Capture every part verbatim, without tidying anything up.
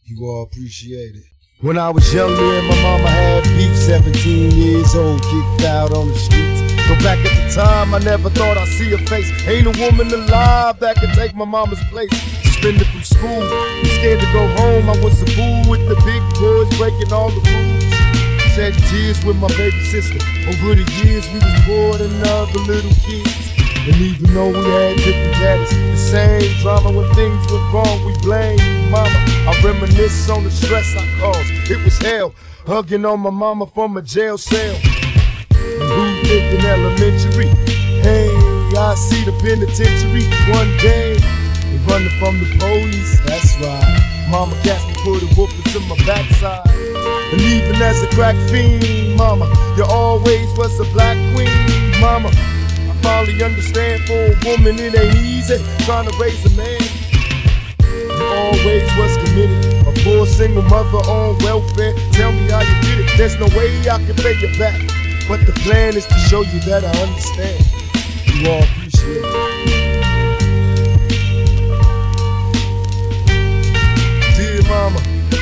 You all appreciate it. When I was young, me and my mama had beef, seventeen years old, kicked out on the streets. But back at the time, I never thought I'd see her face. Ain't a woman alive that could take my mama's place. Suspended from school, scared to go home. I was a fool with the big boys, breaking all the rules. Shed tears with my baby sister. Over the years, we was poor than other little kids. And even though we had different daddies, the same drama when things went wrong, we blame mama. I reminisce on the stress I caused. It was hell, hugging on my mama from a jail cell. And who lived in elementary? Hey, I see the penitentiary one day. They running from the police, that's right. Mama cast me, put a whooping to my backside. And even as a crack fiend, mama, you always was a black queen, mama. Finally understand for a woman it ain't easy trying to raise a man. You always was committed, a poor single mother on welfare. Tell me how you did it, there's no way I can pay you back. But the plan is to show you that I understand. You all appreciate it. Dear mama,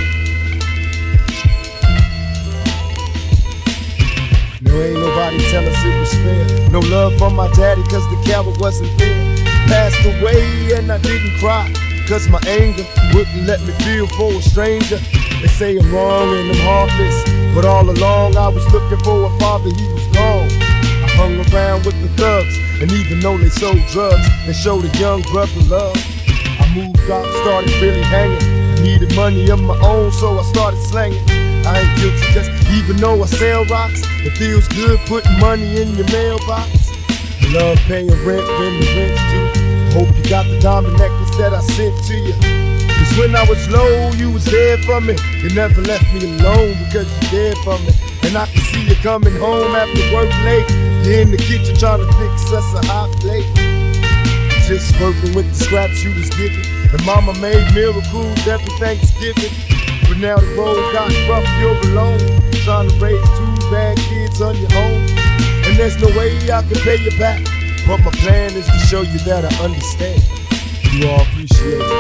no, ain't nobody tell us it was fair. No love from my daddy cause the coward wasn't there. Passed away and I didn't cry cause my anger wouldn't let me feel for a stranger. They say I'm wrong and I'm heartless, but all along I was looking for a father, he was gone. I hung around with the thugs, and even though they sold drugs, they showed a young brother love. I moved out, started really hanging. I needed money of my own, so I started slanging. I ain't guilty, cause even though I sell rocks, it feels good putting money in your mailbox. I love paying rent when the rent's due. Hope you got the diamond necklace that I sent to you. Cause when I was low, you was there for me. You never left me alone because you cared for me. And I can see you coming home after work late. You're in the kitchen trying to fix us a hot plate. Just working with the scraps you was giving. And mama made miracles every Thanksgiving. But now the road got rough, you're alone, trying to raise two bad kids on your own. And there's no way I can pay you back, but my plan is to show you that I understand. You all appreciate it.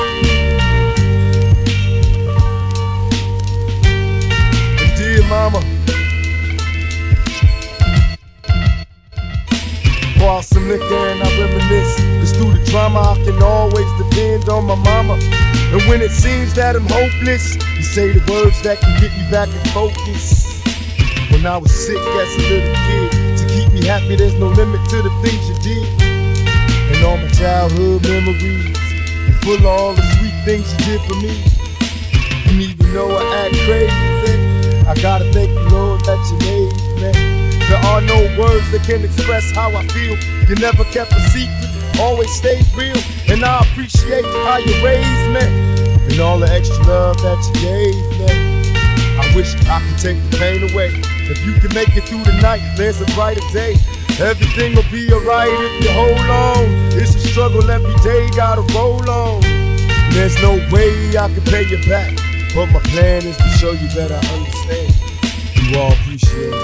And dear mama, pour out some liquor and I reminisce. Cause through the drama I can always depend on my mama. And when it seems that I'm hopeless, you say the words that can get me back in focus. When I was sick as a little kid, to keep me happy there's no limit to the things you did. And all my childhood memories, and full of all the sweet things you did for me. And even though I act crazy, I gotta thank the Lord that you made me. There are no words that can express how I feel. You never kept a secret, always stayed real. And I appreciate how you raised me, and all the extra love that you gave me. I wish I could take the pain away. If you can make it through the night, there's a brighter day. Everything will be alright if you hold on. It's a struggle every day, gotta roll on. There's no way I can pay you back, but my plan is to show you that I understand. You all appreciate it.